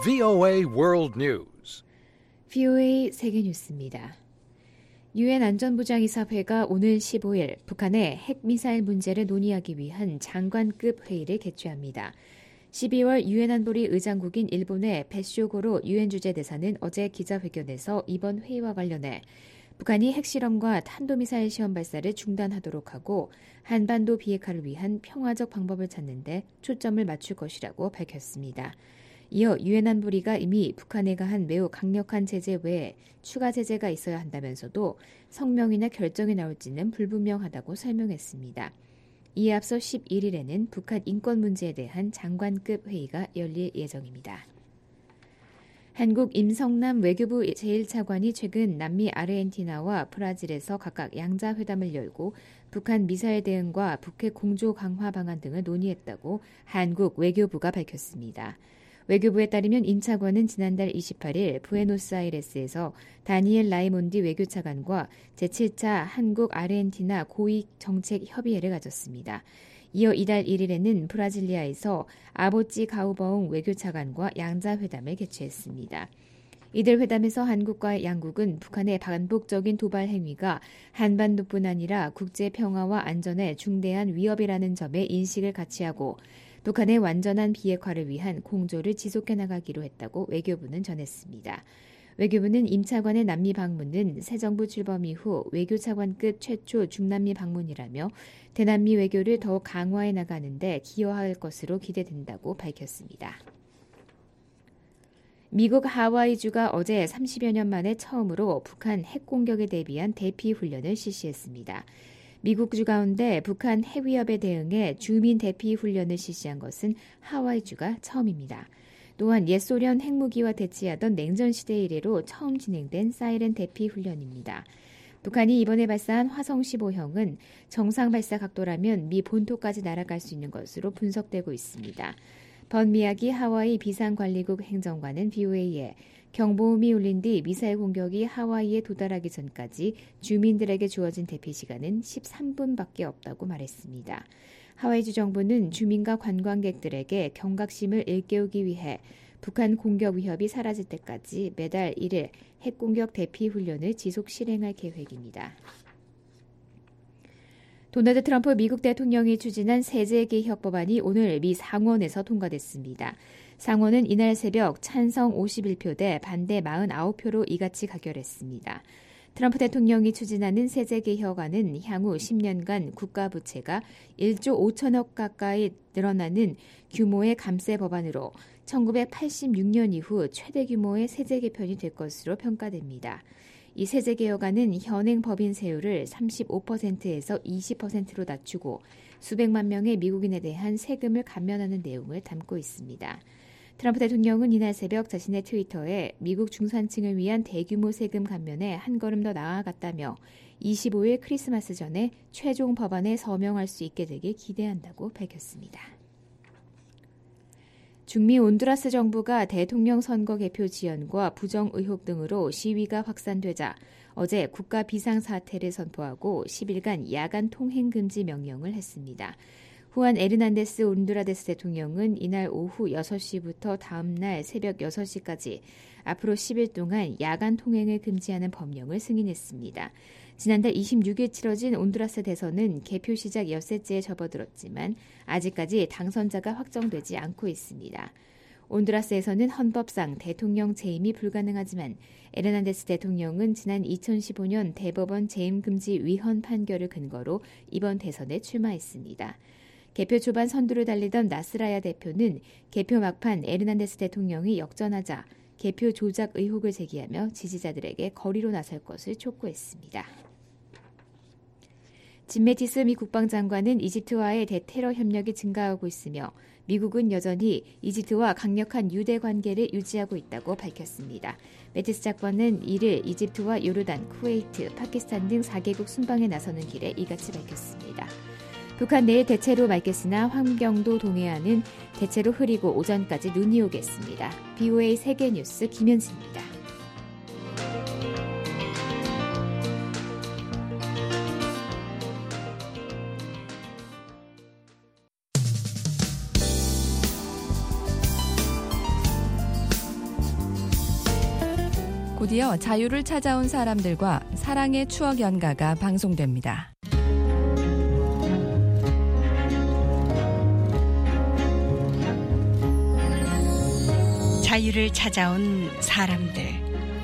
VOA World News. VOA 세계뉴스입니다. 유엔 안전보장이사회가 오늘 15일 북한의 핵미사일 문제를 논의하기 위한 장관급 회의를 개최합니다. 12월 유엔 안보리 의장국인 일본의 베쇼고로 유엔 주재대사는 어제 기자회견에서 이번 회의와 관련해 북한이 핵실험과 탄도미사일 시험 발사를 중단하도록 하고 한반도 비핵화를 위한 평화적 방법을 찾는 데 초점을 맞출 것이라고 밝혔습니다. 이어 유엔 안보리가 이미 북한에 가한 매우 강력한 제재 외에 추가 제재가 있어야 한다면서도 성명이나 결정이 나올지는 불분명하다고 설명했습니다. 이에 앞서 11일에는 북한 인권 문제에 대한 장관급 회의가 열릴 예정입니다. 한국 임성남 외교부 제1차관이 최근 남미 아르헨티나와 브라질에서 각각 양자회담을 열고 북한 미사일 대응과 북핵 공조 강화 방안 등을 논의했다고 한국 외교부가 밝혔습니다. 외교부에 따르면 임 차관은 지난달 28일 부에노스아이레스에서 다니엘 라이몬디 외교차관과 제7차 한국 아르헨티나 고위 정책 협의회를 가졌습니다. 이어 이달 1일에는 브라질리아에서 아보찌 가우버웅 외교차관과 양자회담을 개최했습니다. 이들 회담에서 한국과 양국은 북한의 반복적인 도발 행위가 한반도뿐 아니라 국제 평화와 안전에 중대한 위협이라는 점에 인식을 같이 하고 북한의 완전한 비핵화를 위한 공조를 지속해 나가기로 했다고 외교부는 전했습니다. 외교부는 임 차관의 남미 방문은 새 정부 출범 이후 외교차관급 최초 중남미 방문이라며 대남미 외교를 더욱 강화해 나가는 데 기여할 것으로 기대된다고 밝혔습니다. 미국 하와이주가 어제 30여 년 만에 처음으로 북한 핵 공격에 대비한 대피 훈련을 실시했습니다. 미국주 가운데 북한 핵 위협에 대응해 주민 대피 훈련을 실시한 것은 하와이주가 처음입니다. 또한 옛 소련 핵무기와 대치하던 냉전 시대 이래로 처음 진행된 사이렌 대피 훈련입니다. 북한이 이번에 발사한 화성 15형은 정상 발사 각도라면 미 본토까지 날아갈 수 있는 것으로 분석되고 있습니다. 번미야기 하와이 비상관리국 행정관은 BOA에 경보음이 울린 뒤 미사일 공격이 하와이에 도달하기 전까지 주민들에게 주어진 대피 시간은 13분밖에 없다고 말했습니다. 하와이주 정부는 주민과 관광객들에게 경각심을 일깨우기 위해 북한 공격 위협이 사라질 때까지 매달 1일 핵공격 대피 훈련을 지속 실행할 계획입니다. 도널드 트럼프 미국 대통령이 추진한 세제 개혁 법안이 오늘 미 상원에서 통과됐습니다. 상원은 이날 새벽 찬성 51표 대 반대 49표로 이같이 가결했습니다. 트럼프 대통령이 추진하는 세제 개혁안은 향후 10년간 국가 부채가 1조 5천억 가까이 늘어나는 규모의 감세 법안으로 1986년 이후 최대 규모의 세제 개편이 될 것으로 평가됩니다. 이 세제 개혁안은 현행 법인 세율을 35%에서 20%로 낮추고 수백만 명의 미국인에 대한 세금을 감면하는 내용을 담고 있습니다. 트럼프 대통령은 이날 새벽 자신의 트위터에 미국 중산층을 위한 대규모 세금 감면에 한 걸음 더 나아갔다며 25일 크리스마스 전에 최종 법안에 서명할 수 있게 되길 기대한다고 밝혔습니다. 중미 온두라스 정부가 대통령 선거 개표 지연과 부정 의혹 등으로 시위가 확산되자 어제 국가 비상사태를 선포하고 10일간 야간 통행 금지 명령을 했습니다. 후안 에르난데스 온두라데스 대통령은 이날 오후 6시부터 다음 날 새벽 6시까지 앞으로 10일 동안 야간 통행을 금지하는 법령을 승인했습니다. 지난달 26일 치러진 온두라스 대선은 개표 시작 엿새째에 접어들었지만 아직까지 당선자가 확정되지 않고 있습니다. 온두라스에서는 헌법상 대통령 재임이 불가능하지만 에르난데스 대통령은 지난 2015년 대법원 재임 금지 위헌 판결을 근거로 이번 대선에 출마했습니다. 개표 초반 선두를 달리던 나스라야 대표는 개표 막판 에르난데스 대통령이 역전하자 개표 조작 의혹을 제기하며 지지자들에게 거리로 나설 것을 촉구했습니다. 짐 매티스 미 국방장관은 이집트와의 대테러 협력이 증가하고 있으며 미국은 여전히 이집트와 강력한 유대 관계를 유지하고 있다고 밝혔습니다. 매티스 장관은 이를 이집트와 요르단, 쿠웨이트, 파키스탄 등 4개국 순방에 나서는 길에 이같이 밝혔습니다. 북한 내일 대체로 맑겠으나 환경도 동해안은 대체로 흐리고 오전까지 눈이 오겠습니다. BOA 세계뉴스 김현진입니다. 곧이어 자유를 찾아온 사람들과 사랑의 추억 연가가 방송됩니다. 자유를 찾아온 사람들.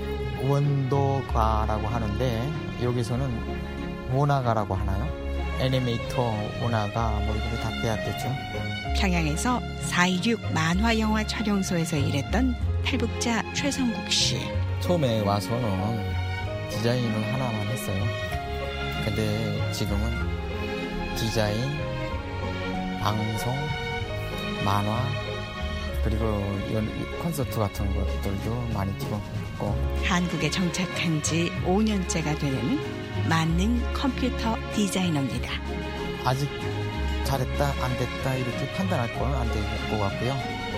원도가라고 하는데 여기서는 원화가라고 하나요? 애니메이터 원화가 뭐 이렇게 다 빼앗겼죠. 평양에서 4.16 만화영화 촬영소에서 일했던 탈북자 최성국 씨. 처음에 와서는 디자인을 하나만 했어요. 근데 지금은 디자인, 방송, 만화, 그리고 콘서트 같은 것들도 많이 뛰고 있고. 한국에 정착한 지 5년째가 되는 만능 컴퓨터 디자이너입니다. 아직 잘했다 안 됐다 이렇게 판단할 건 안 될 것 같고요.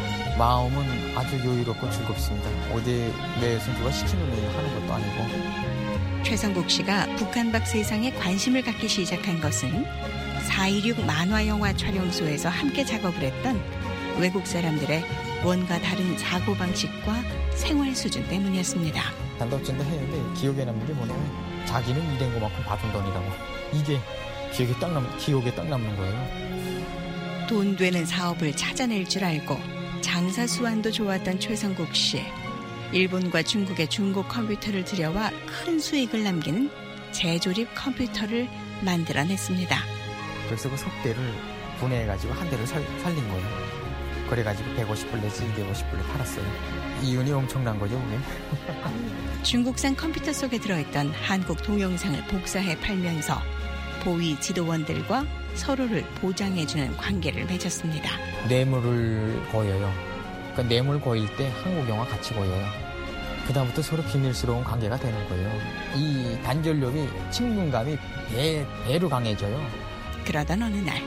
마음은 아주 여유롭고 즐겁습니다. 어디 내 손주가 시키는 일 하는 것도 아니고. 최성국 씨가 북한 밖 세상에 관심을 갖기 시작한 것은 4.16 만화영화 촬영소에서 함께 작업을 했던 외국 사람들의 원과 다른 사고방식과 생활 수준 때문이었습니다. 단답전도 했는데 기억에 남는 게 뭐냐면 자기는 일한 것만큼 받은 돈이라고. 이게 기억에 딱 남는 거예요. 돈 되는 사업을 찾아낼 줄 알고 장사 수완도 좋았던 최성국 씨. 일본과 중국의 중고 컴퓨터를 들여와 큰 수익을 남기는 재조립 컴퓨터를 만들어냈습니다. 그래서 그 석대를 분해해가지고 한 대를 살린 거예요. 그래가지고 150불 내지 250불에 팔았어요. 이윤이 엄청난 거죠, 그게. 중국산 컴퓨터 속에 들어있던 한국 동영상을 복사해 팔면서 보위 지도원들과 서로를 보장해주는 관계를 맺었습니다. 뇌물을 거여요. 그 뇌물 거일 때 한국 영화 같이 거여요. 그다음부터 서로 비밀스러운 관계가 되는 거예요. 이 단결력이 친분감이 배로 강해져요. 그러던 어느 날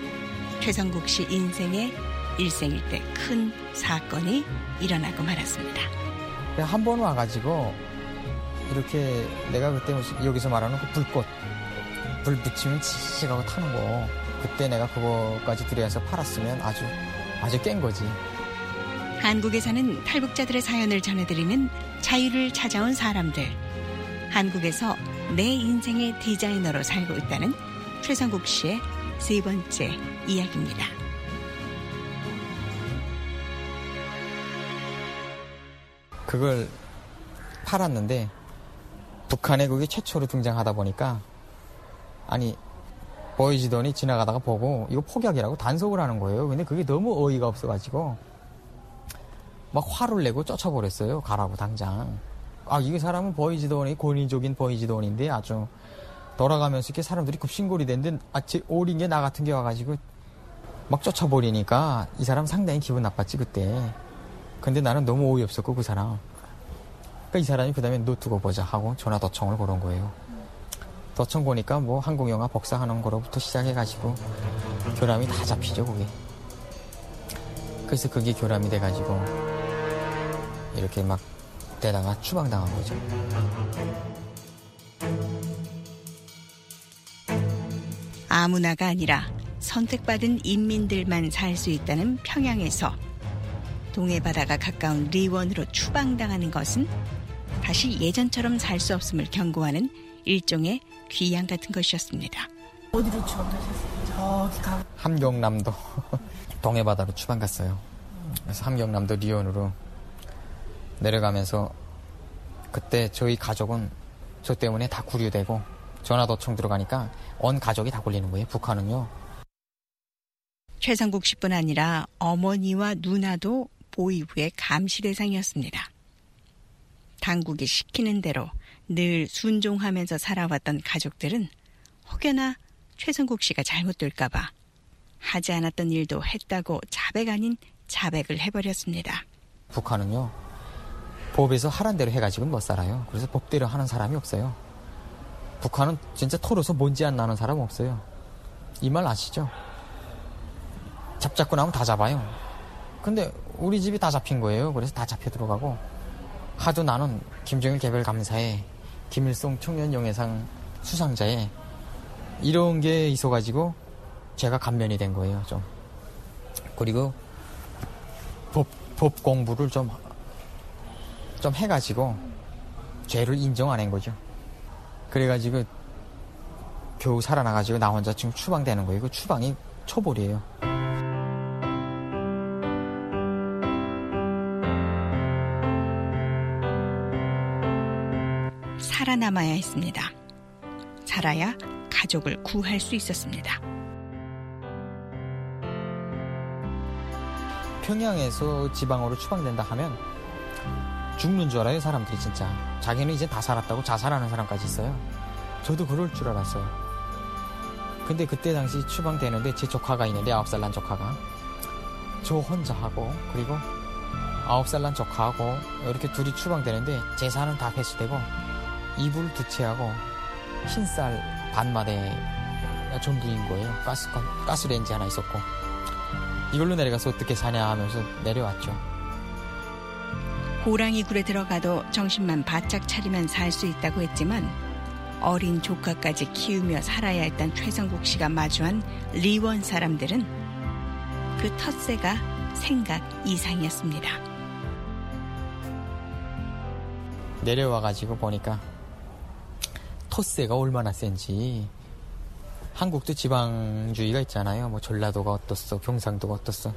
최성국 씨 인생의 일생일 때 큰 사건이 일어나고 말았습니다. 한 번 와가지고 이렇게 내가 그때 여기서 말하는 그 불 붙이면 치익하고 타는 거, 그때 내가 그거까지 들여서 팔았으면 아주 깬 거지. 한국에 사는 탈북자들의 사연을 전해드리는 자유를 찾아온 사람들. 한국에서 내 인생의 디자이너로 살고 있다는 최성국 씨의 세 번째 이야기입니다. 그걸 팔았는데 북한에 그게 최초로 등장하다 보니까 보이지더니 지나가다가 보고 이거 폭약이라고 단속을 하는 거예요. 근데 그게 너무 어이가 없어가지고 막 화를 내고 쫓아버렸어요. 가라고 당장. 이 사람은 보이지더니 권위적인 보이지더니인데 아주 돌아가면서 이렇게 사람들이 급신골이 됐는데 오린 게 나 같은 게 와가지고 막 쫓아버리니까 이 사람 상당히 기분 나빴지 그때. 근데 나는 너무 어이없었고 그 사람. 그러니까 이 사람이 그 다음에 너 두고 보자 하고 전화 도청을 걸은 거예요. 도청 보니까 뭐 한국 영화 복사하는 거로부터 시작해가지고 교람이 다 잡히죠 그게. 그래서 그게 교람이 돼가지고 이렇게 막 되다가 추방당한 거죠. 아무나가 아니라 선택받은 인민들만 살 수 있다는 평양에서 동해바다가 가까운 리원으로 추방당하는 것은 다시 예전처럼 살 수 없음을 경고하는 일종의 귀양 같은 것이었습니다. 어디로 추방하셨어요? 저기 함경남도 동해바다로 추방 갔어요. 그래서 함경남도 리원으로 내려가면서 그때 저희 가족은 저 때문에 다 구류되고 전화도청 들어가니까 온 가족이 다 걸리는 거예요. 북한은요. 최성국 씨뿐 아니라 어머니와 누나도 보위부의 감시 대상이었습니다. 당국이 시키는 대로 늘 순종하면서 살아왔던 가족들은 혹여나 최성국 씨가 잘못될까 봐 하지 않았던 일도 했다고 자백 아닌 자백을 해버렸습니다. 북한은요. 법에서 하란 대로 해가지고는 못 살아요. 그래서 법대로 하는 사람이 없어요. 북한은 진짜 털어서 먼지 안 나는 사람 없어요. 이 말 아시죠? 잡고 나면 다 잡아요. 근데 우리 집이 다 잡힌 거예요. 그래서 다 잡혀 들어가고 하도 나는 김정일 개별감사에 김일성 청년영예상 수상자에 이런 게 있어가지고 제가 감면이 된 거예요. 좀. 그리고 법 공부를 좀 해가지고 죄를 인정 안 한 거죠. 그래가지고 겨우 살아나가지고 나 혼자 지금 추방되는 거예요. 그 추방이 초벌이에요. 살아남아야 했습니다. 살아야 가족을 구할 수 있었습니다. 평양에서 지방으로 추방된다 하면 죽는 줄 알아요, 사람들이 진짜. 자기는 이제 다 살았다고 자살하는 사람까지 있어요. 저도 그럴 줄 알았어요. 근데 그때 당시 추방되는데 제 조카가 있는데 9살 난 조카가 저 혼자 하고 그리고 9살 난 조카하고 이렇게 둘이 추방되는데 재산은 다 회수되고 이불 2채하고 흰쌀 반마대가 전부인 거예요. 가스레인지 하나 있었고 이걸로 내려가서 어떻게 사냐 하면서 내려왔죠. 호랑이 굴에 들어가도 정신만 바짝 차리면 살 수 있다고 했지만 어린 조카까지 키우며 살아야 했던 최성국 씨가 마주한 리원 사람들은 그 텃세가 생각 이상이었습니다. 내려와가지고 보니까 텃세가 얼마나 센지. 한국도 지방주의가 있잖아요. 뭐 전라도가 어떻어, 경상도가 어떻어.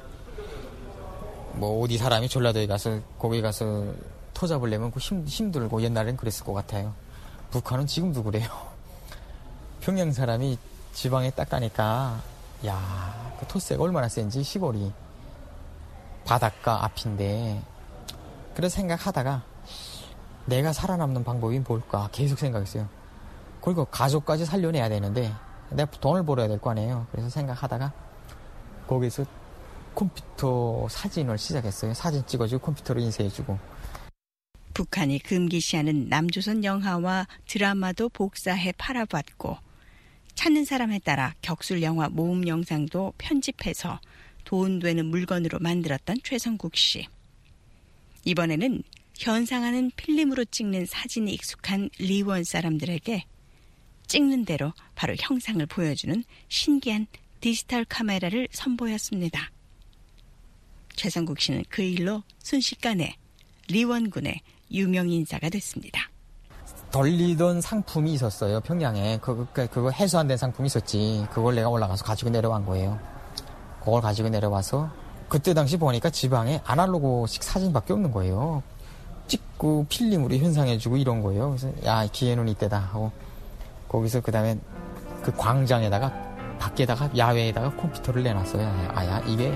뭐 어디 사람이 전라도에 가서 거기 가서 터 잡으려면 힘들고 옛날엔 그랬을 것 같아요. 북한은 지금도 그래요. 평양 사람이 지방에 딱 가니까 야, 그 텃세가 얼마나 센지 시골이 바닷가 앞인데 그래서 생각하다가 내가 살아남는 방법이 뭘까 계속 생각했어요. 그리고 가족까지 살려내야 되는데 내가 돈을 벌어야 될 거 아니에요. 그래서 생각하다가 거기서 컴퓨터 사진을 시작했어요. 사진 찍어주고 컴퓨터로 인쇄해주고. 북한이 금기시하는 남조선 영화와 드라마도 복사해 팔아봤고 찾는 사람에 따라 격술 영화 모음 영상도 편집해서 돈 되는 물건으로 만들었던 최성국 씨. 이번에는 현상하는 필름으로 찍는 사진이 익숙한 리원 사람들에게 찍는 대로 바로 형상을 보여주는 신기한 디지털 카메라를 선보였습니다. 최성국 씨는 그 일로 순식간에 리원군의 유명 인사가 됐습니다. 돌리던 상품이 있었어요. 평양에. 그거 해소 안 된 상품이 있었지. 그걸 내가 올라가서 가지고 내려간 거예요. 그걸 가지고 내려와서 그때 당시 보니까 지방에 아날로그식 사진밖에 없는 거예요. 찍고 필름으로 현상해주고 이런 거예요. 그래서 야, 기회는 이때다 하고 거기서 그 다음에 그 광장에다가 밖에다가 야외에다가 컴퓨터를 내놨어요. 아야 이게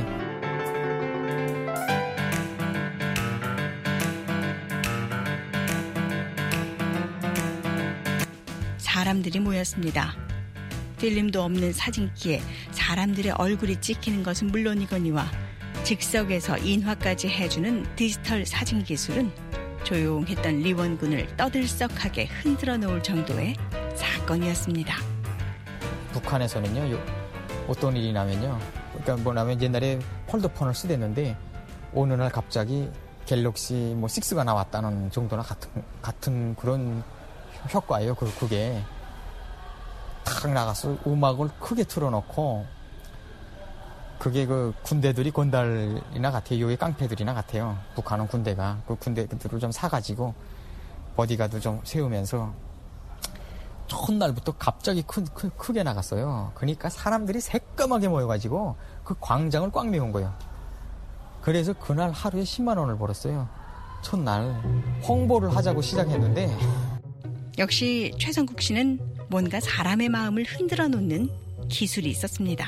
사람들이 모였습니다. 필름도 없는 사진기에 사람들의 얼굴이 찍히는 것은 물론이거니와 즉석에서 인화까지 해주는 디지털 사진 기술은 조용했던 리원군을 떠들썩하게 흔들어 놓을 정도의 사건이었습니다. 북한에서는요, 어떤 일이 나면요, 그러니까 뭐냐면 옛날에 폴더폰을 쓰댔는데 어느 날 갑자기 갤럭시 뭐 6가 나왔다는 정도나 같은 그런 효과예요. 그게 탁 나가서 음악을 크게 틀어놓고 그게 그 군대들이 건달이나 같아요. 여기 깡패들이나 같아요. 북한은 군대가 그 군대들을 좀 사가지고 버디가드 좀 세우면서 첫날부터 갑자기 크게 나갔어요. 그러니까 사람들이 새까맣게 모여가지고 그 광장을 꽉 메운 거예요. 그래서 그날 하루에 10만 원을 벌었어요. 첫날 홍보를 하자고 시작했는데 역시 최성국 씨는 뭔가 사람의 마음을 흔들어 놓는 기술이 있었습니다.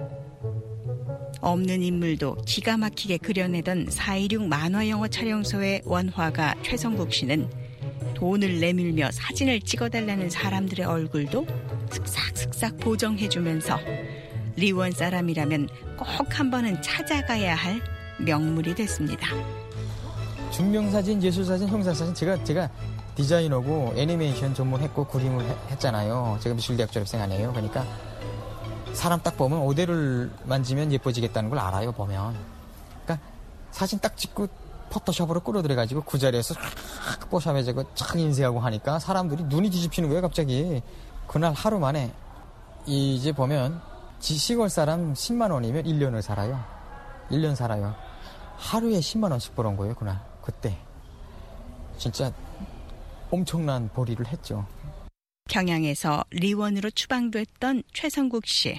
없는 인물도 기가 막히게 그려내던 4.16 만화영화 촬영소의 원화가 최성국 씨는 돈을 내밀며 사진을 찍어달라는 사람들의 얼굴도 슥싹슥싹 보정해주면서 리원 사람이라면 꼭 한 번은 찾아가야 할 명물이 됐습니다. 증명사진, 예술사진, 형사사진 제가 디자이너고 애니메이션 전문했고 그림을 했잖아요. 제가 미술대학 졸업생 아니에요. 그러니까 사람 딱 보면 오대를 만지면 예뻐지겠다는 걸 알아요. 보면. 그러니까 사진 딱 찍고 포토샵으로 끌어들여가지고 그 자리에서 포샵해가지고 착 인쇄하고 하니까 사람들이 눈이 뒤집히는 거예요. 갑자기. 그날 하루 만에 이제 보면 시골 사람 10만 원이면 1년을 살아요. 1년 살아요. 하루에 10만 원씩 벌은 거예요. 그날. 그때. 진짜 엄청난 벌이를 했죠. 평양에서 리원으로 추방됐던 최성국 씨.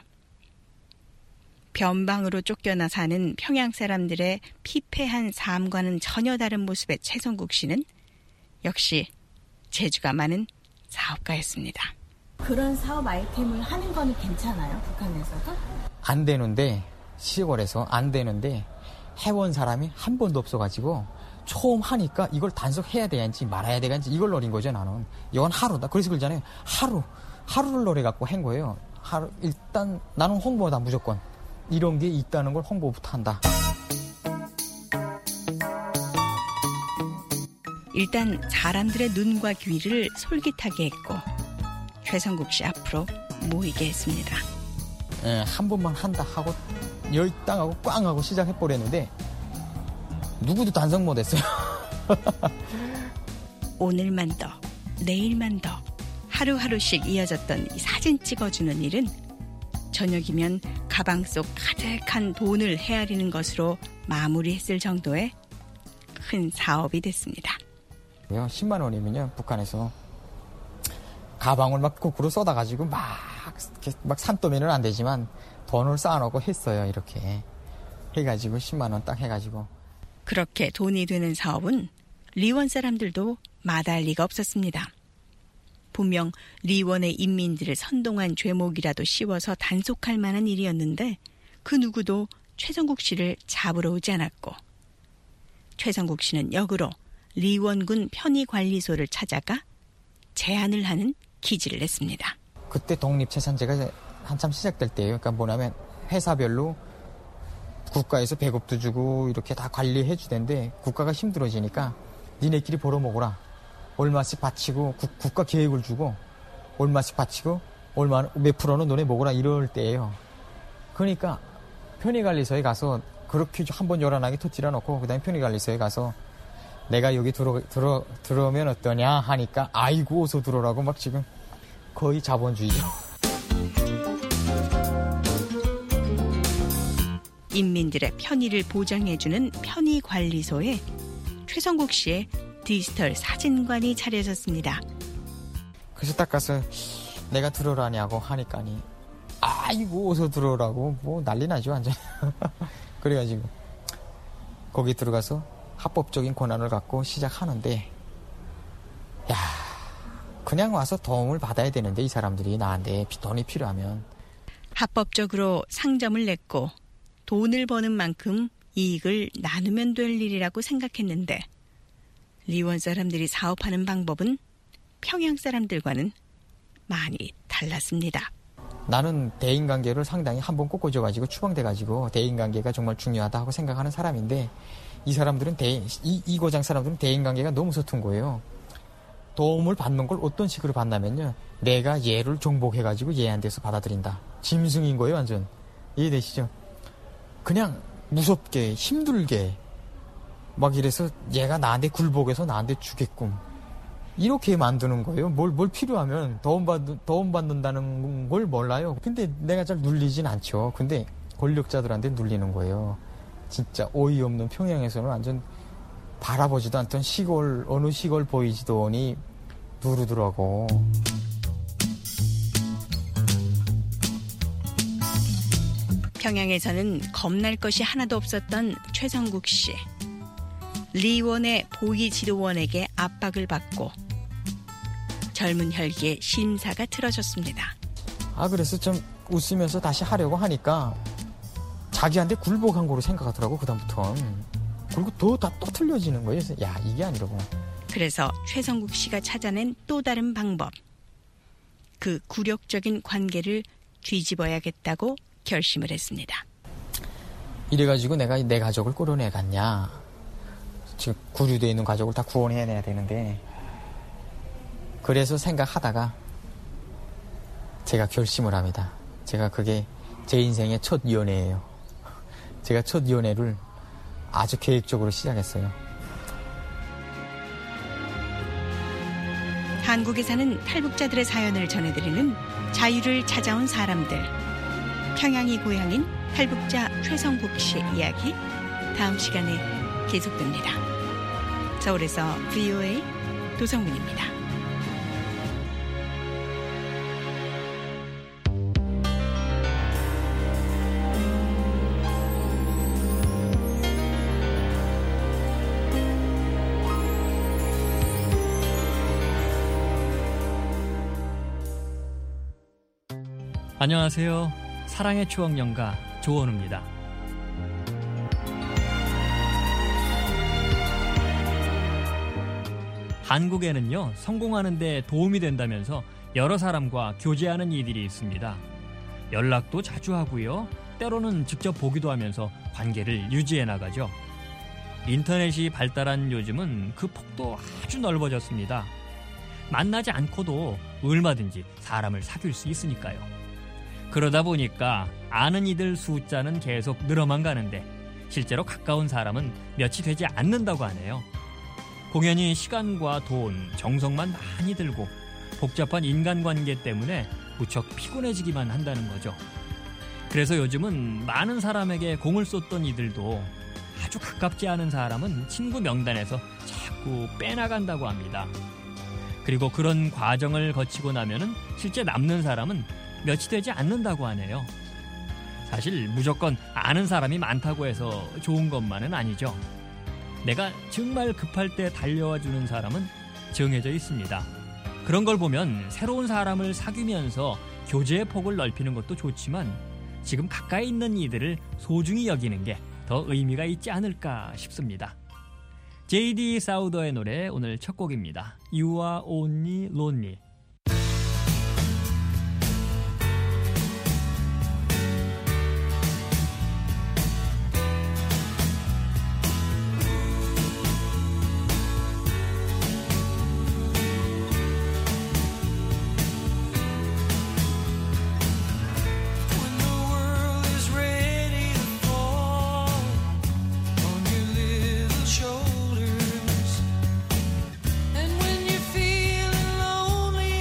변방으로 쫓겨나 사는 평양 사람들의 피폐한 삶과는 전혀 다른 모습의 최성국 씨는 역시 재주가 많은 사업가였습니다. 그런 사업 아이템을 하는 거는 괜찮아요? 북한에서도? 안 되는데, 시골에서 안 되는데 해본 사람이 한 번도 없어가지고 처음 하니까 이걸 단속해야 되는지 말아야 되는지 이걸 노린 거죠. 나는 이건 하루다. 그래서 그러잖아요. 하루를 노려갖고 한 거예요. 일단 나는 홍보다 무조건 이런 게 있다는 걸 홍보부터 한다. 일단 사람들의 눈과 귀를 솔깃하게 했고 최성국 씨 앞으로 모이게 했습니다. 한 번만 한다 하고 열당하고 꽝 하고 시작해버렸는데 누구도 단속 못했어요. 오늘만 더, 내일만 더 하루하루씩 이어졌던 이 사진 찍어주는 일은 저녁이면 가방 속 가득한 돈을 헤아리는 것으로 마무리했을 정도의 큰 사업이 됐습니다. 10만 원이면요, 북한에서 가방을 막 거꾸로 쏟아가지고 막 산더미는 안 되지만 돈을 쌓아놓고 했어요. 이렇게 해가지고 10만 원 딱 해가지고. 그렇게 돈이 되는 사업은 리원 사람들도 마다할 리가 없었습니다. 분명 리원의 인민들을 선동한 죄목이라도 씌워서 단속할 만한 일이었는데 그 누구도 최성국 씨를 잡으러 오지 않았고 최성국 씨는 역으로 리원군 편의관리소를 찾아가 제안을 하는 기지를 냈습니다. 그때 독립채산제가 한참 시작될 때예요. 그러니까 뭐냐면 회사별로 국가에서 배급도 주고 이렇게 다 관리해 주던데 국가가 힘들어지니까 니네끼리 벌어먹어라. 얼마씩 바치고 국가 계획을 주고 얼마씩 바치고 몇 프로는 너네 먹어라 이럴 때예요. 그러니까 편의관리소에 가서 그렇게 한번 요란하게 터뜨려 놓고 그다음에 편의관리소에 가서 내가 여기 들어오면 어떠냐 하니까 아이고 어서 들어오라고 막 지금 거의 자본주의죠. 인민들의 편의를 보장해주는 편의관리소에 최성국 씨의 디지털 사진관이 차려졌습니다. 그래서 딱 가서 내가 들어오라냐고 하니까니 아이고 어서 들어오라고 뭐 난리 나죠 완전. 그래가지고 거기 들어가서 합법적인 권한을 갖고 시작하는데 야 그냥 와서 도움을 받아야 되는데 이 사람들이 나한테 돈이 필요하면 합법적으로 상점을 냈고 돈을 버는 만큼 이익을 나누면 될 일이라고 생각했는데 리원 사람들이 사업하는 방법은 평양 사람들과는 많이 달랐습니다. 나는 대인관계를 상당히 한번 꺾어져가지고 추방돼가지고 대인관계가 정말 중요하다고 생각하는 사람인데 이 사람들은 이 고장 사람들은 대인관계가 너무 서툰 거예요. 도움을 받는 걸 어떤 식으로 받냐면요. 내가 얘를 정복해가지고 얘한테서 받아들인다. 짐승인 거예요 완전. 이해되시죠? 그냥 무섭게 힘들게 막 이래서 얘가 나한테 굴복해서 나한테 주게끔 이렇게 만드는 거예요. 뭘 필요하면 도움 받는다는 걸 몰라요. 근데 내가 잘 눌리진 않죠. 근데 권력자들한테 눌리는 거예요. 진짜 어이없는 평양에서는 완전 바라보지도 않던 어느 시골 보이지도 않니 누르더라고. 평양에서는 겁날 것이 하나도 없었던 최성국 씨. 리원의 보위지도원에게 압박을 받고 젊은 혈기에 심사가 틀어졌습니다. 그래서 좀 웃으면서 다시 하려고 하니까 자기한테 굴복한 거로 생각하더라고 그다음부터는. 그리고 또 틀려지는 거예요. 그래서 야 이게 아니라고. 그래서 최성국 씨가 찾아낸 또 다른 방법. 그 굴욕적인 관계를 뒤집어야겠다고 결심을 했습니다. 이래가지고 내가 내 가족을 끌어내갔냐. 지금 구류되어 있는 가족을 다 구원해내야 되는데 그래서 생각하다가 제가 결심을 합니다. 제가 그게 제 인생의 첫 연애예요. 제가 첫 연애를 아주 계획적으로 시작했어요. 한국에 사는 탈북자들의 사연을 전해드리는 자유를 찾아온 사람들. 평양이 고향인 탈북자 최성국 씨의 이야기 다음 시간에 계속됩니다. 서울에서 VOA 도성문입니다. 안녕하세요. 사랑의 추억 연가 조원우입니다. 한국에는요, 성공하는 데 도움이 된다면서 여러 사람과 교제하는 이들이 있습니다. 연락도 자주 하고요. 때로는 직접 보기도 하면서 관계를 유지해 나가죠. 인터넷이 발달한 요즘은 그 폭도 아주 넓어졌습니다. 만나지 않고도 얼마든지 사람을 사귈 수 있으니까요. 그러다 보니까 아는 이들 숫자는 계속 늘어만 가는데 실제로 가까운 사람은 몇이 되지 않는다고 하네요. 공연히 시간과 돈, 정성만 많이 들고 복잡한 인간관계 때문에 무척 피곤해지기만 한다는 거죠. 그래서 요즘은 많은 사람에게 공을 쏟던 이들도 아주 가깝지 않은 사람은 친구 명단에서 자꾸 빼나간다고 합니다. 그리고 그런 과정을 거치고 나면은 실제 남는 사람은 몇이 되지 않는다고 하네요. 사실 무조건 아는 사람이 많다고 해서 좋은 것만은 아니죠. 내가 정말 급할 때 달려와 주는 사람은 정해져 있습니다. 그런 걸 보면 새로운 사람을 사귀면서 교제의 폭을 넓히는 것도 좋지만 지금 가까이 있는 이들을 소중히 여기는 게 더 의미가 있지 않을까 싶습니다. J.D. 사우더의 노래 오늘 첫 곡입니다. You are only lonely. And when you're feeling lonely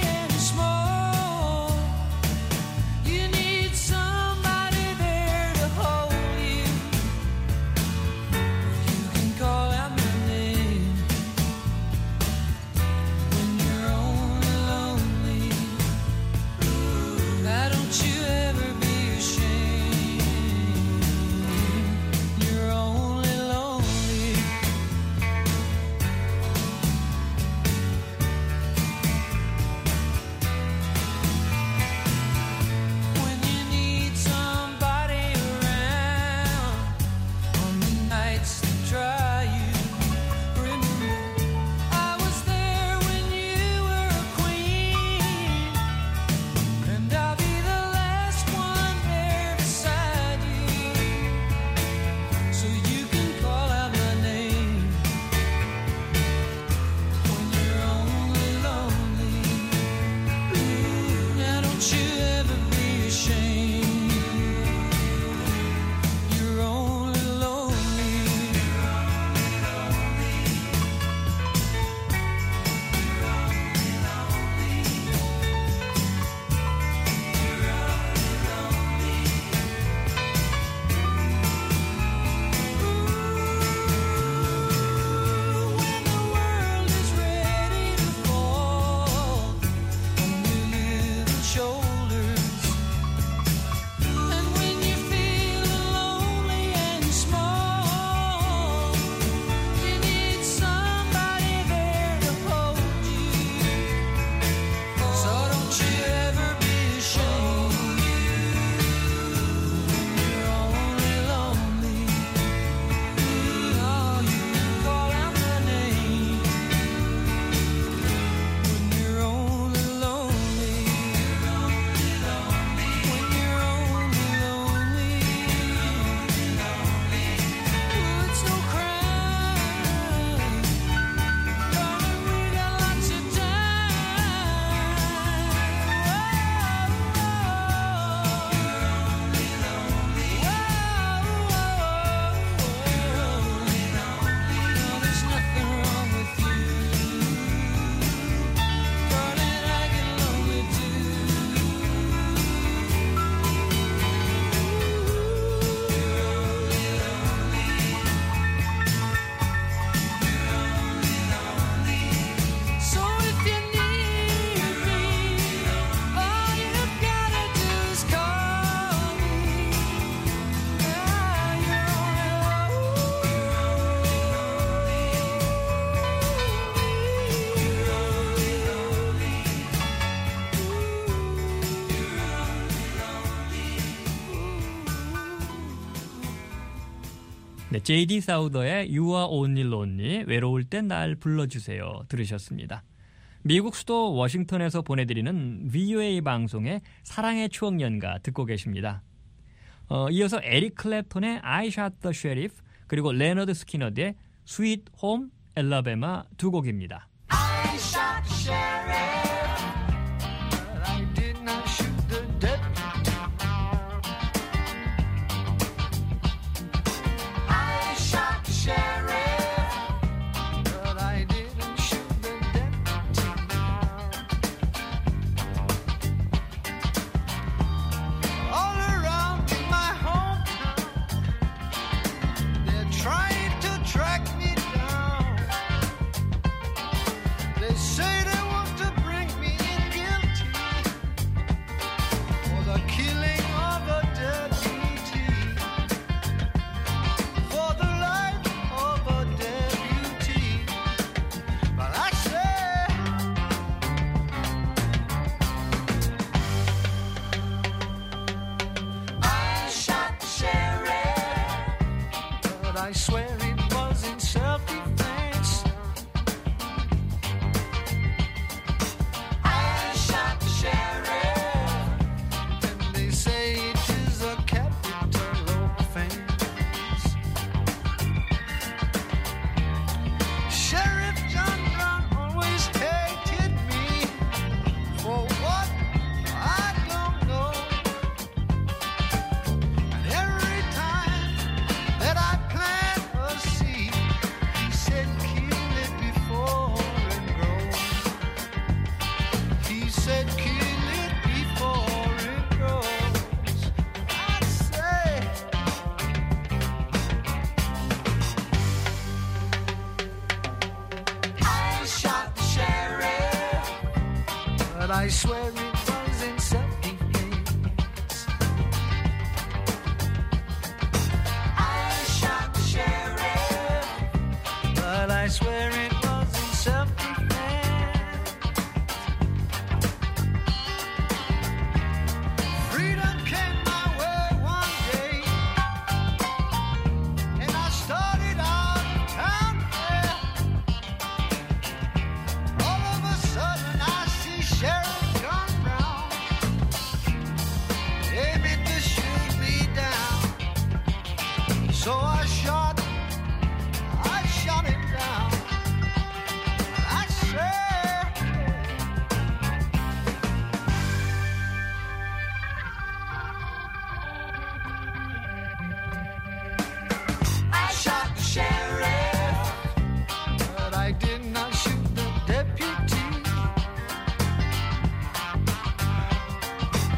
네, J.D. 사우더의 You Are Only Lonely, 외로울 땐 날 불러주세요 들으셨습니다. 미국 수도 워싱턴에서 보내드리는 VOA 방송의 사랑의 추억 연가 듣고 계십니다. 이어서 에릭 클랩톤의 I Shot the Sheriff 그리고 레너드 스키너드의 Sweet Home Alabama 두 곡입니다. I shot the sheriff, but I did not shoot the deputy. I shot the sheriff, but I didn't shoot the deputy. All around in my hometown, they're trying to track me down. They say they want to bring me in guilty for the killing of a deputy, for the life of a deputy. But I say, I shot the sheriff, but I swear it was in self-defense. I shot the sheriff, and they say it is a capital offense. Sheriff John Brown always hated me for what I don't know. And every time that I plant a seed, he said kill it before it grows. He said kill it before it grows. I say, I shot the sheriff, but I swear it was in self-defense. I shot the sheriff, but I swear it was in self-defense. Freedom came my way one day, and I started out of town. All of a sudden I see Sheriff John Brown aiming to shoot me down. So I shot him down. I said, I shot the sheriff, but I did not shoot the deputy.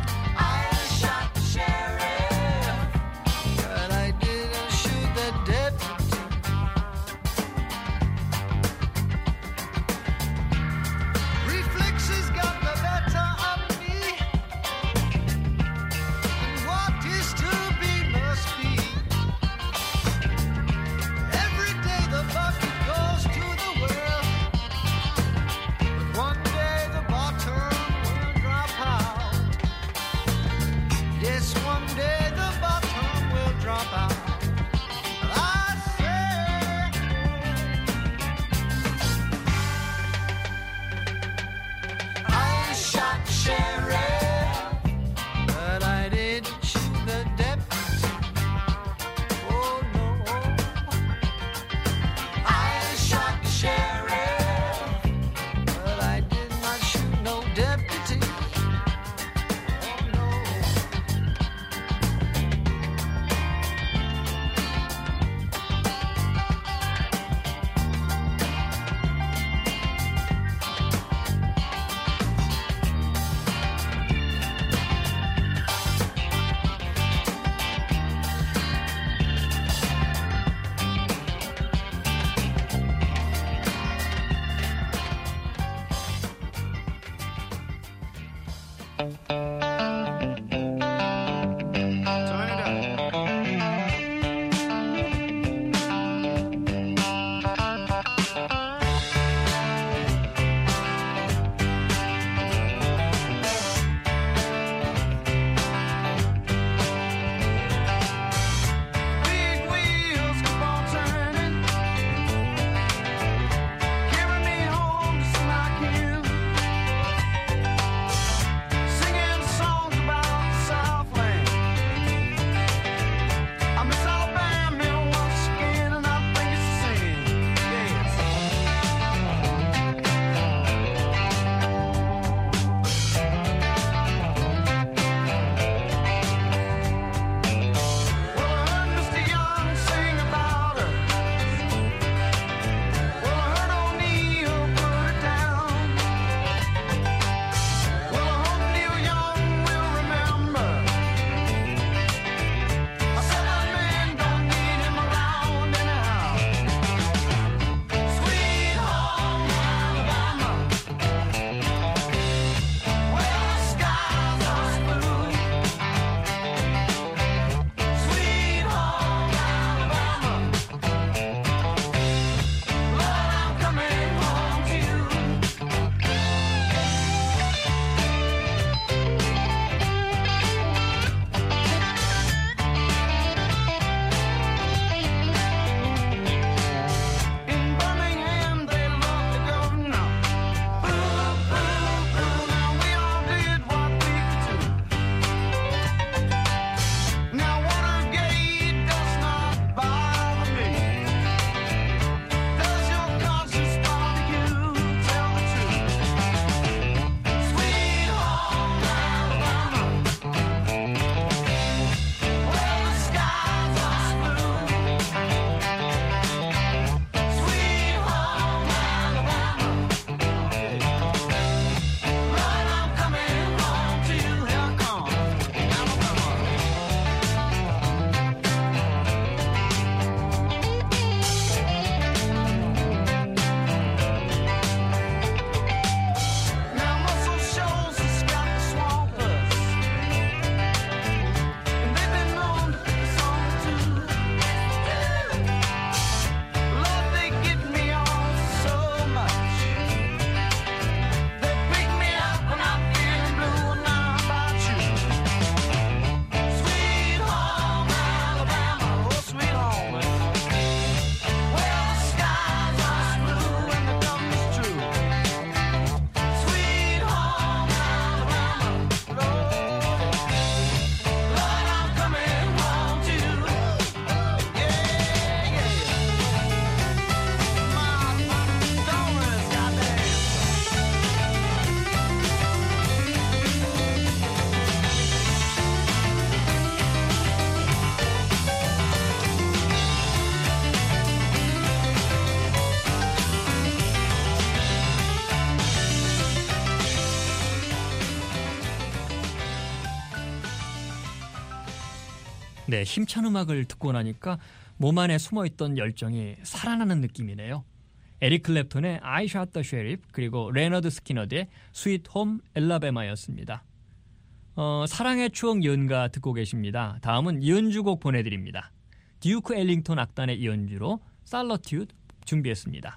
I shot the sheriff, but I didn't shoot the deputy. 네, 힘찬 음악을 듣고 나니까 몸 안에 숨어있던 열정이 살아나는 느낌이네요. 에릭 클랩톤의 I Shot the Sheriff 그리고 레너드 스키너드의 Sweet Home Alabama였습니다. 사랑의 추억 연가 듣고 계십니다. 다음은 연주곡 보내드립니다. 듀크 엘링턴 악단의 연주로 Solitude 준비했습니다.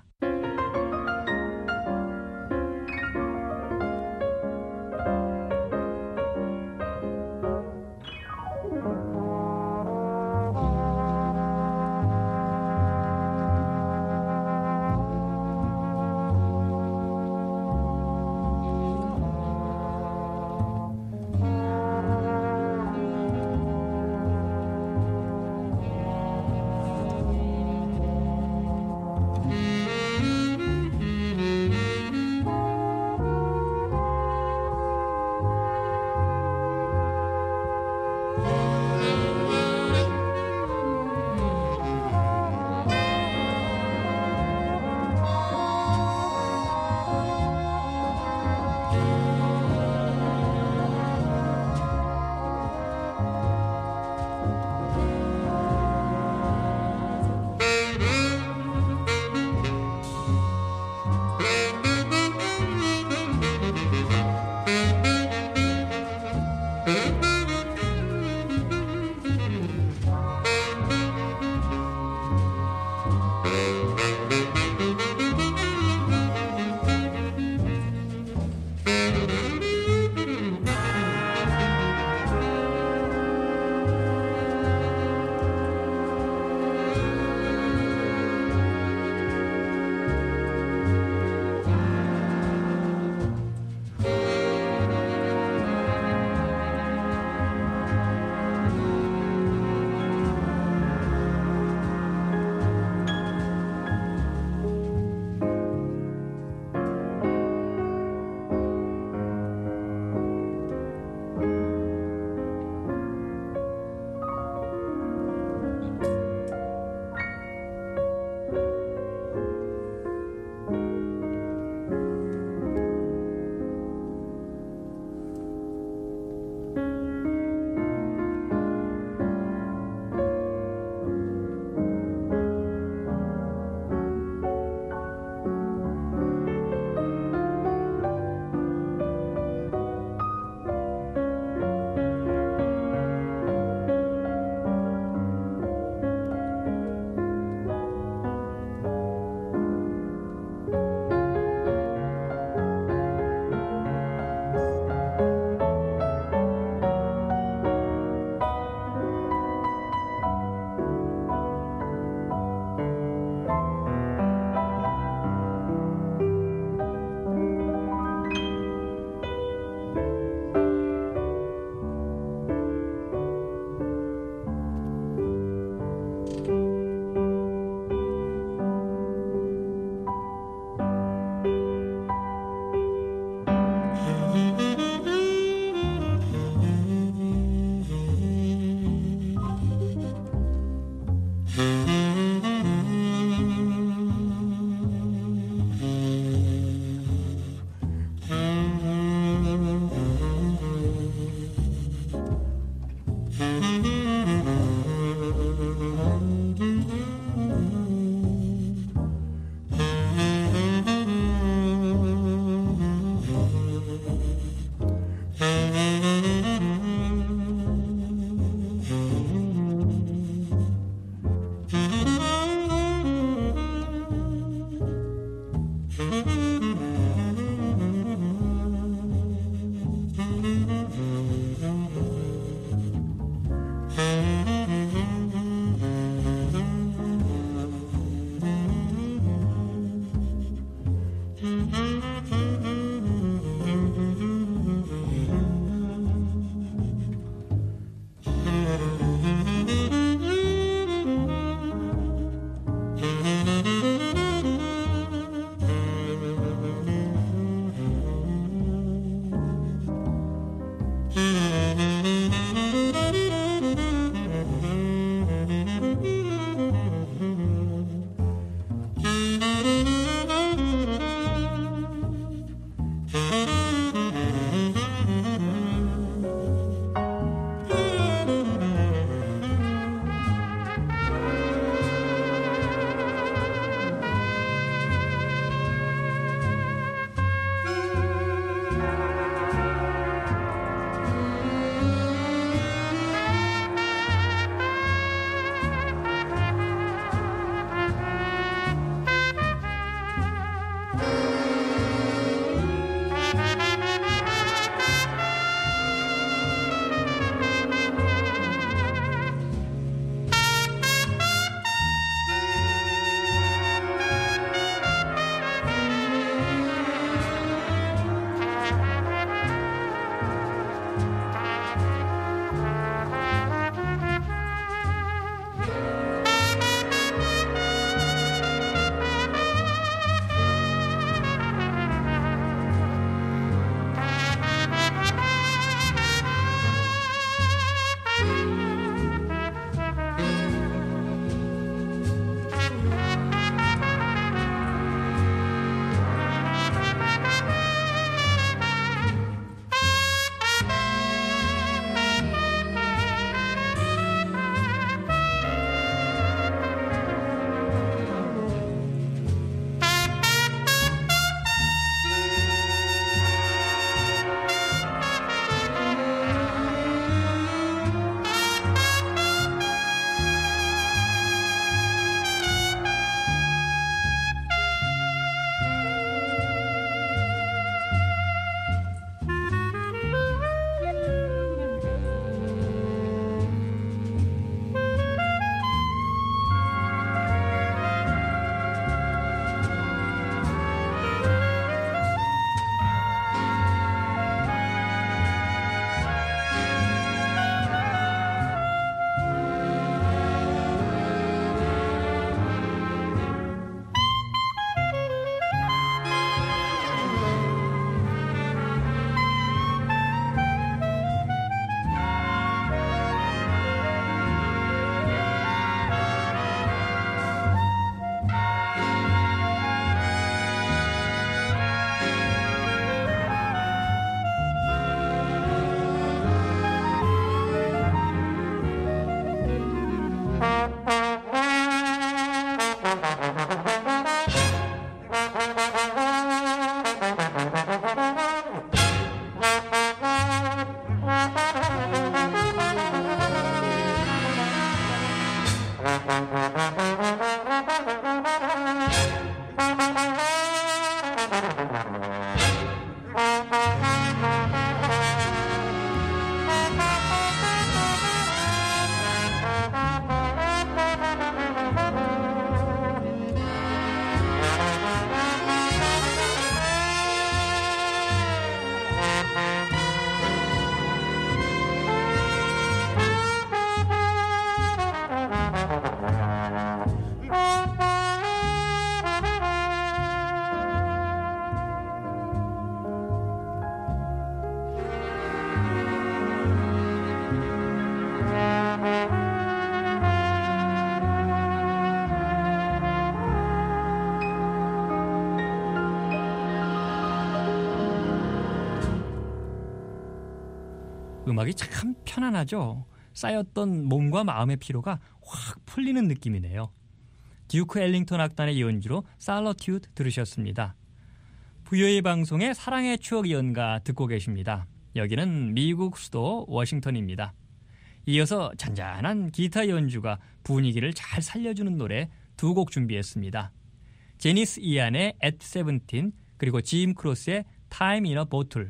음악이 참 편안하죠. 쌓였던 몸과 마음의 피로가 확 풀리는 느낌이네요. 듀크 엘링턴 악단의 연주로 살러튜드 들으셨습니다. VOA 방송의 사랑의 추억 연가 듣고 계십니다. 여기는 미국 수도 워싱턴입니다. 이어서 잔잔한 기타 연주가 분위기를 잘 살려주는 노래 두 곡 준비했습니다. 제니스 이안의 At 17 그리고 짐 크로스의 Time in a Bottle.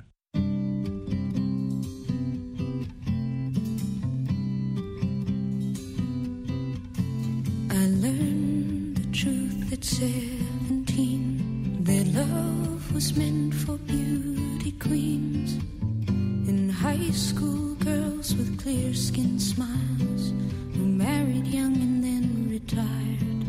I learned the truth at 17, that love was meant for beauty queens, in high school girls with clear skin smiles, who married young and then retired.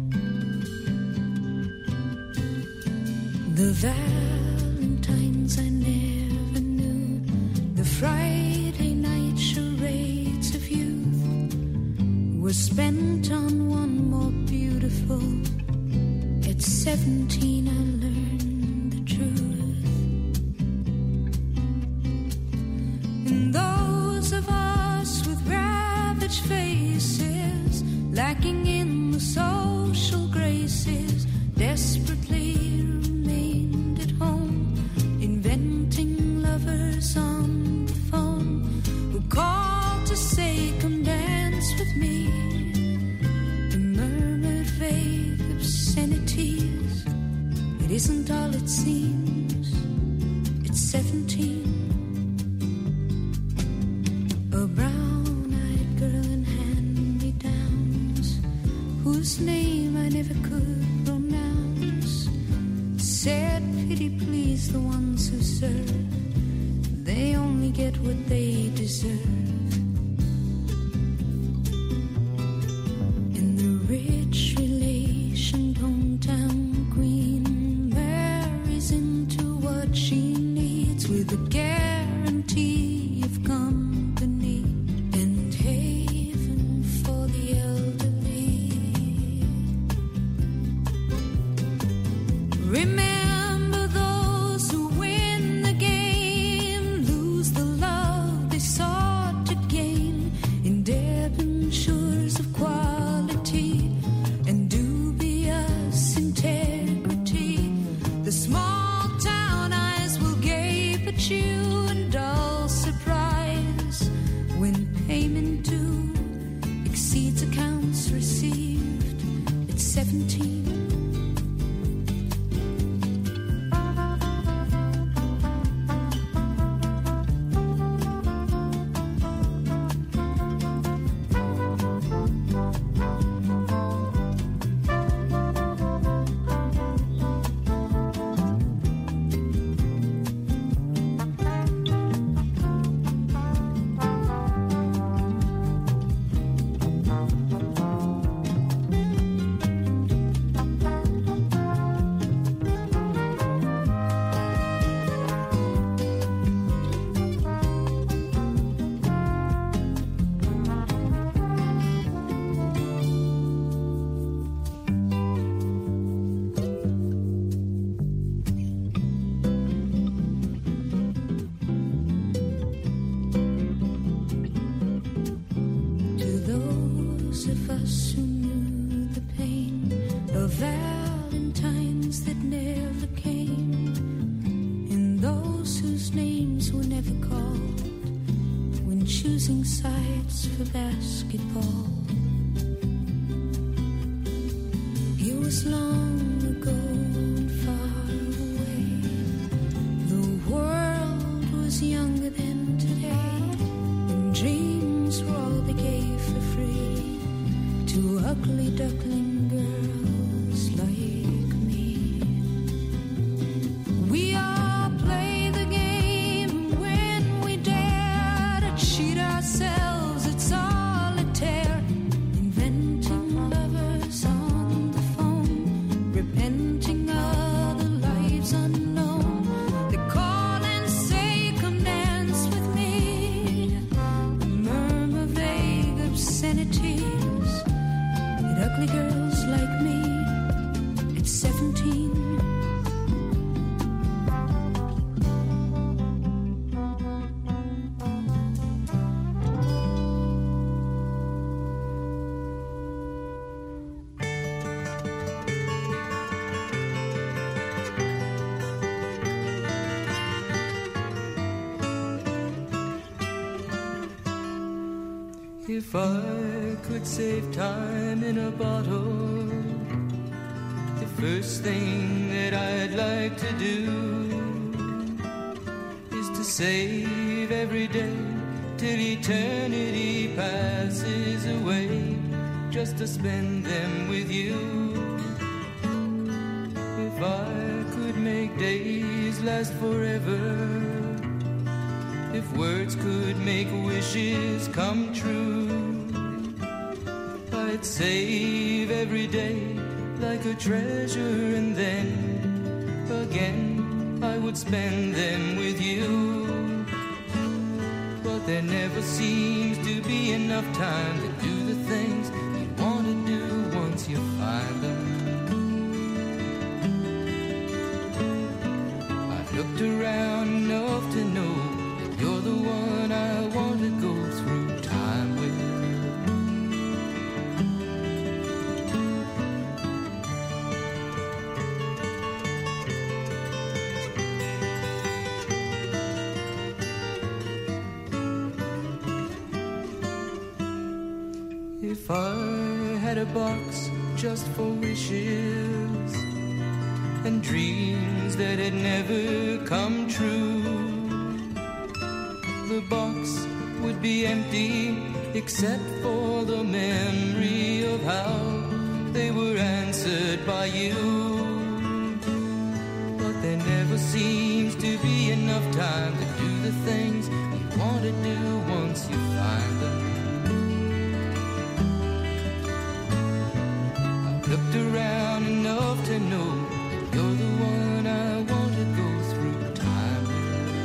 The Valentines I never knew, the Friday night charades of youth, were spent on one more beautiful. At 17 I learned the truth. And those of us with ravaged faces, lacking in the social graces, desperately remained at home, inventing lovers on the phone, who called to say, come dance with me. It isn't all it seems. It's 17. A brown-eyed girl in hand-me-downs, whose name I never could pronounce, said, pity please the ones who serve, they only get what they deserve. And the rich relation hometown queen marries into what she needs, with a guarantee of company and haven for the elderly. Remember those who win the game, lose the love they sought to gain, in debentures of quality and dubious integrity. The small town eyes will gape at you in dull surprise when payment due exceeds accounts received at 17. Valentines that never came, and those whose names were never called when choosing sides for basketball. was long ago and far away. The world was younger than today, and dreams were all they gave for free to ugly duckling girls like me. We all play the game when we dare to cheat ourselves at solitaire, inventing lovers on the phone, repenting other lives unknown. They call and say, come dance with me, murmur vague obscenities at ugly girls like me at 17. If I could save time in a bottle, the first thing that I'd like to do is to save every day till eternity passes away, just to spend them with you. If I could make days last forever, if words could make wishes come true, I'd save every day like a treasure, and then again I would spend them with you. But there never seems to be enough time to do the things you want to do once you find them. I've looked around enough to know you're the one I want to go through time with. If I had a box just for wishes and dreams that had never come true, the box would be empty except for the memory of how they were answered by you. But there never seems to be enough time to do the things you want to do once you find them. I've looked around enough to know you're the one I want to go through time with.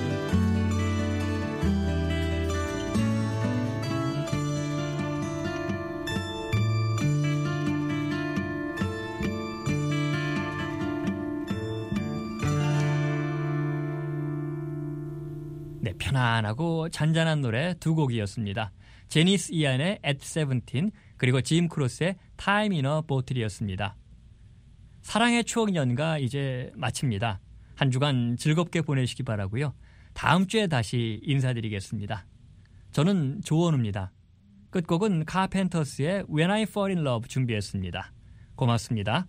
네, 편안하고 잔잔한 노래 두 곡이었습니다. 제니스 이안의 At 17 그리고 짐 크로스의 Time in a Bottle이었습니다. 사랑의 추억 연가 이제 마칩니다. 한 주간 즐겁게 보내시기 바라고요. 다음 주에 다시 인사드리겠습니다. 저는 조원우입니다. 끝곡은 카펜터스의 When I Fall in Love 준비했습니다. 고맙습니다.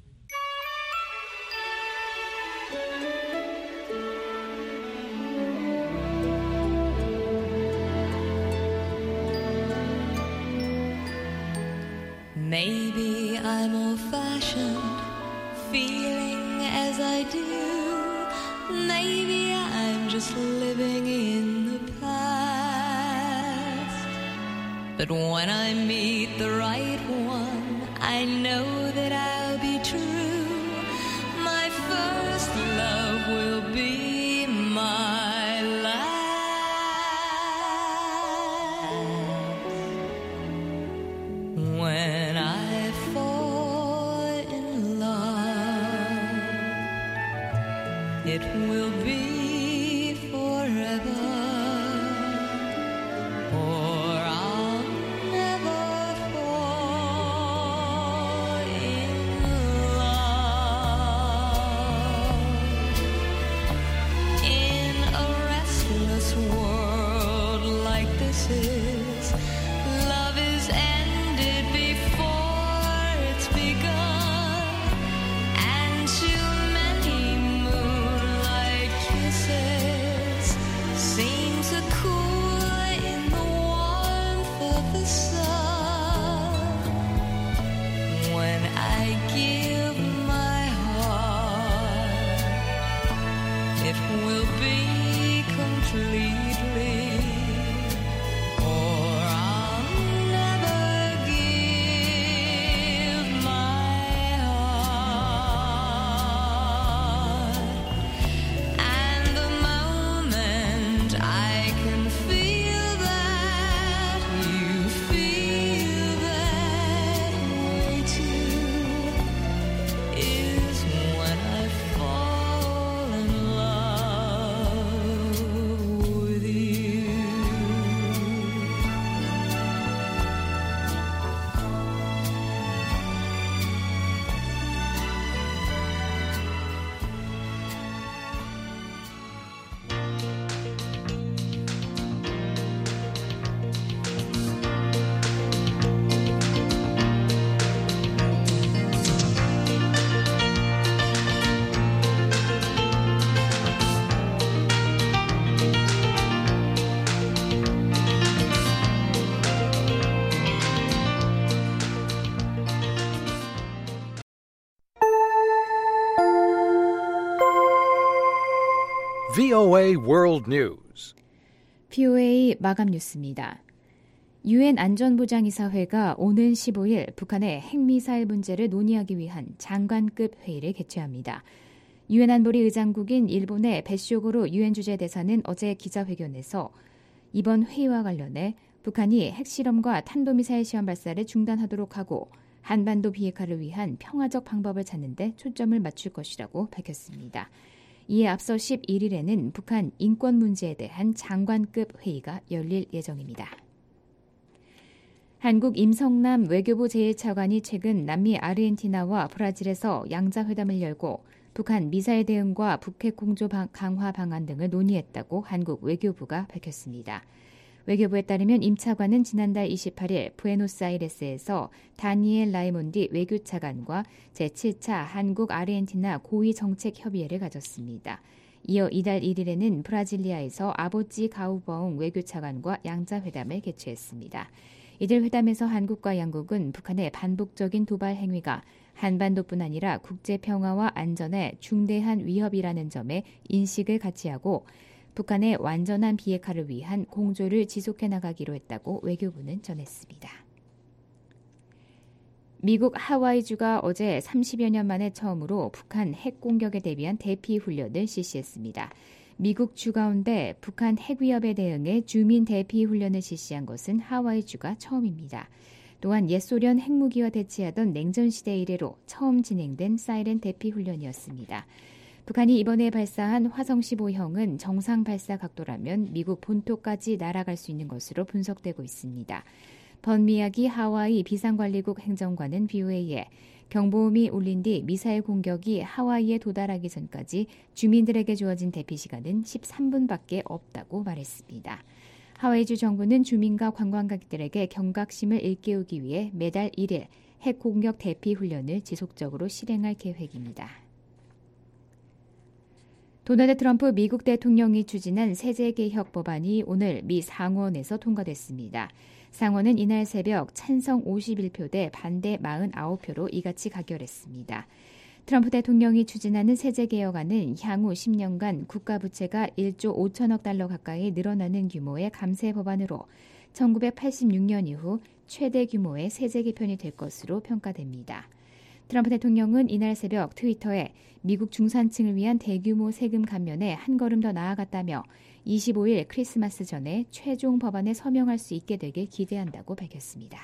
Maybe I'm old-fashioned, feeling as I do. Maybe I'm just living in the past. But when I meet the right one, I know that I'll be true. My first love will be my last. When I fall in love, it will be forever, or I'll never fall in love. In a restless world like this is, love is ended before it's begun. VOA World News. VOA 마감 뉴스입니다. 유엔 안전보장이사회가 오는 15일 북한의 핵미사일 문제를 논의하기 위한 장관급 회의를 개최합니다. 유엔 안보리 의장국인 일본의 베쇼고로 유엔 주재 대사는 어제 기자회견에서 이번 회의와 관련해 북한이 핵실험과 탄도미사일 시험 발사를 중단하도록 하고 한반도 비핵화를 위한 평화적 방법을 찾는 데 초점을 맞출 것이라고 밝혔습니다. 이에 앞서 11일에는 북한 인권 문제에 대한 장관급 회의가 열릴 예정입니다. 한국 임성남 외교부 제1차관이 최근 남미 아르헨티나와 브라질에서 양자회담을 열고 북한 미사일 대응과 북핵 공조 강화 방안 등을 논의했다고 한국 외교부가 밝혔습니다. 외교부에 따르면 임 차관은 지난달 28일 부에노스아이레스에서 다니엘 라이몬디 외교차관과 제7차 한국 아르헨티나 고위정책협의회를 가졌습니다. 이어 이달 1일에는 브라질리아에서 아보찌 가우버웅 외교차관과 양자회담을 개최했습니다. 이들 회담에서 한국과 양국은 북한의 반복적인 도발 행위가 한반도뿐 아니라 국제 평화와 안전에 중대한 위협이라는 점에 인식을 같이 하고 북한의 완전한 비핵화를 위한 공조를 지속해 나가기로 했다고 외교부는 전했습니다. 미국 하와이주가 어제 30여 년 만에 처음으로 북한 핵 공격에 대비한 대피 훈련을 실시했습니다. 미국 주 가운데 북한 핵 위협에 대응해 주민 대피 훈련을 실시한 것은 하와이주가 처음입니다. 또한 옛 소련 핵무기와 대치하던 냉전시대 이래로 처음 진행된 사이렌 대피 훈련이었습니다. 북한이 이번에 발사한 화성 15형은 정상 발사 각도라면 미국 본토까지 날아갈 수 있는 것으로 분석되고 있습니다. 번미야기 하와이 비상관리국 행정관은 BOA에 경보음이 울린 뒤 미사일 공격이 하와이에 도달하기 전까지 주민들에게 주어진 대피 시간은 13분밖에 없다고 말했습니다. 하와이주 정부는 주민과 관광객들에게 경각심을 일깨우기 위해 매달 1일 핵 공격 대피 훈련을 지속적으로 실행할 계획입니다. 도널드 트럼프 미국 대통령이 추진한 세제개혁 법안이 오늘 미 상원에서 통과됐습니다. 상원은 이날 새벽 찬성 51표 대 반대 49표로 이같이 가결했습니다. 트럼프 대통령이 추진하는 세제개혁안은 향후 10년간 국가부채가 1조 5천억 달러 가까이 늘어나는 규모의 감세 법안으로 1986년 이후 최대 규모의 세제 개편이 될 것으로 평가됩니다. 트럼프 대통령은 이날 새벽 트위터에 미국 중산층을 위한 대규모 세금 감면에 한 걸음 더 나아갔다며 25일 크리스마스 전에 최종 법안에 서명할 수 있게 되길 기대한다고 밝혔습니다.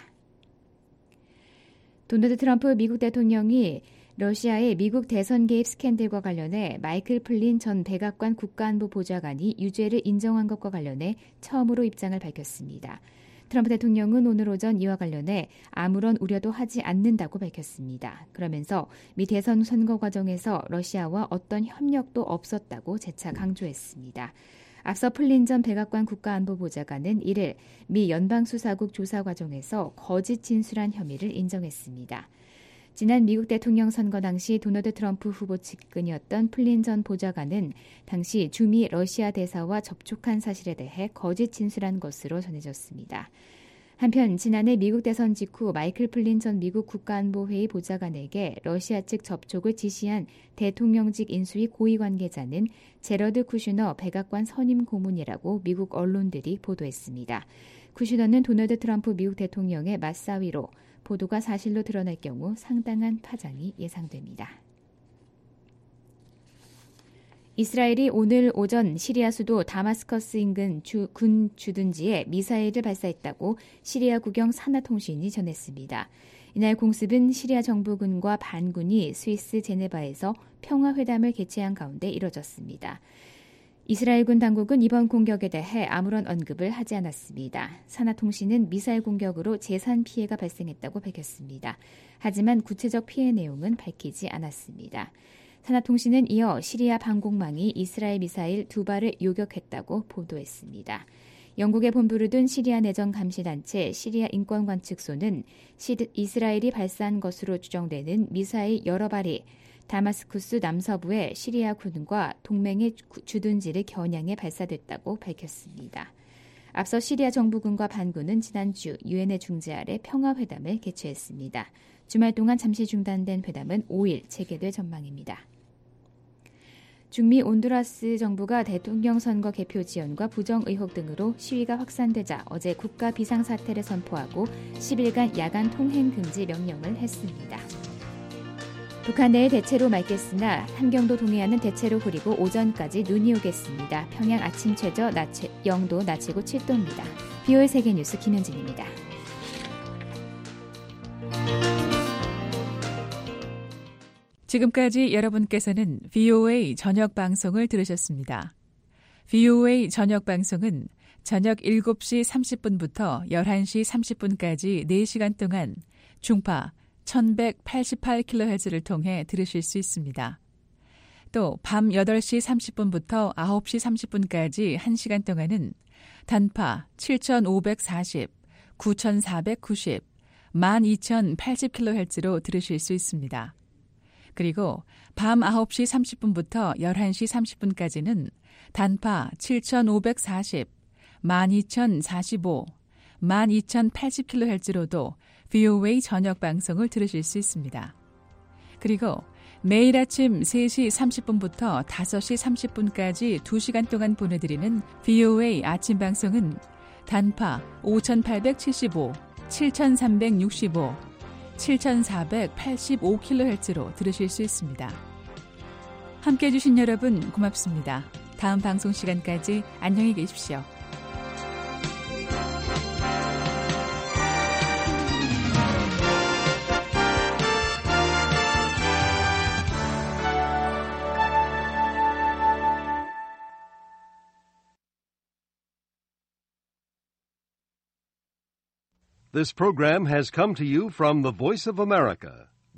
도널드 트럼프 미국 대통령이 러시아의 미국 대선 개입 스캔들과 관련해 마이클 플린 전 백악관 국가안보 보좌관이 유죄를 인정한 것과 관련해 처음으로 입장을 밝혔습니다. 트럼프 대통령은 오늘 오전 이와 관련해 아무런 우려도 하지 않는다고 밝혔습니다. 그러면서 미 대선 선거 과정에서 러시아와 어떤 협력도 없었다고 재차 강조했습니다. 앞서 플린 전 백악관 국가안보보좌관은 이를 미 연방수사국 조사 과정에서 거짓 진술한 혐의를 인정했습니다. 지난 미국 대통령 선거 당시 도널드 트럼프 후보 측근이었던 플린 전 보좌관은 당시 주미 러시아 대사와 접촉한 사실에 대해 거짓 진술한 것으로 전해졌습니다. 한편 지난해 미국 대선 직후 마이클 플린 전 미국 국가안보회의 보좌관에게 러시아 측 접촉을 지시한 대통령직 인수위 고위 관계자는 제러드 쿠슈너 백악관 선임 고문이라고 미국 언론들이 보도했습니다. 쿠슈너는 도널드 트럼프 미국 대통령의 맞사위로 보도가 사실로 드러날 경우 상당한 파장이 예상됩니다. 이스라엘이 오늘 오전 시리아 수도 다마스커스 인근 군 주둔지에 미사일을 발사했다고 시리아 국영 사나통신이 전했습니다. 이날 공습은 시리아 정부군과 반군이 스위스 제네바에서 평화회담을 개최한 가운데 이뤄졌습니다. 이스라엘군 당국은 이번 공격에 대해 아무런 언급을 하지 않았습니다. 사나통신은 미사일 공격으로 재산 피해가 발생했다고 밝혔습니다. 하지만 구체적 피해 내용은 밝히지 않았습니다. 사나통신은 이어 시리아 방공망이 이스라엘 미사일 2발을 요격했다고 보도했습니다. 영국에 본부를 둔 시리아 내전 감시단체 시리아 인권관측소는 이스라엘이 발사한 것으로 추정되는 미사일 여러 발이 다마스쿠스 남서부의 시리아 군과 동맹의 주둔지를 겨냥해 발사됐다고 밝혔습니다. 앞서 시리아 정부군과 반군은 지난주 유엔의 중재 아래 평화회담을 개최했습니다. 주말 동안 잠시 중단된 회담은 5일 재개될 전망입니다. 중미 온두라스 정부가 대통령 선거 개표 지연과 부정 의혹 등으로 시위가 확산되자 어제 국가 비상사태를 선포하고 10일간 야간 통행 금지 명령을 했습니다. 북한 내일 대체로 맑겠으나 함경도 동해안은 대체로 흐리고 오전까지 눈이 오겠습니다. 평양 아침 최저 0도, 낮 최고 7도입니다. BOA 세계뉴스 김현진입니다. 지금까지 여러분께서는 VOA 저녁 방송을 들으셨습니다. VOA 저녁 방송은 저녁 7시 30분부터 11시 30분까지 4시간 동안 중파 1188kHz를 통해 들으실 수 있습니다. 또 밤 8시 30분부터 9시 30분까지 1시간 동안은 단파 7540, 9490, 12080kHz로 들으실 수 있습니다. 그리고 밤 9시 30분부터 11시 30분까지는 단파 7540, 12045, 12080kHz로도 VOA 저녁 방송을 들으실 수 있습니다. 그리고 매일 아침 3시 30분부터 5시 30분까지 2시간 동안 보내드리는 VOA 아침 방송은 단파 5875, 7365, 7485kHz로 들으실 수 있습니다. 함께해 주신 여러분 고맙습니다. 다음 방송 시간까지 안녕히 계십시오. This program has come to you from the Voice of America,